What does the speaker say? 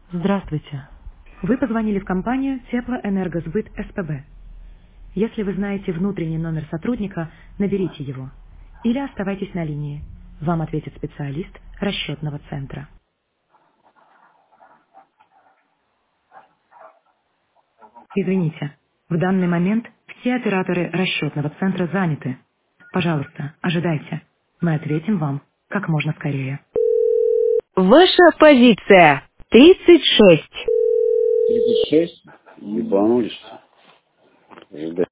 Здравствуйте. Вы позвонили в компанию Теплоэнергосбыт СПБ. Если вы знаете внутренний номер сотрудника, наберите его. Или оставайтесь на линии. Вам ответит специалист расчетного центра. Извините, в данный момент все операторы расчетного центра заняты. Пожалуйста, ожидайте. Мы ответим вам как можно скорее. Ваша позиция 36. 36? Ебанулись. Ждать.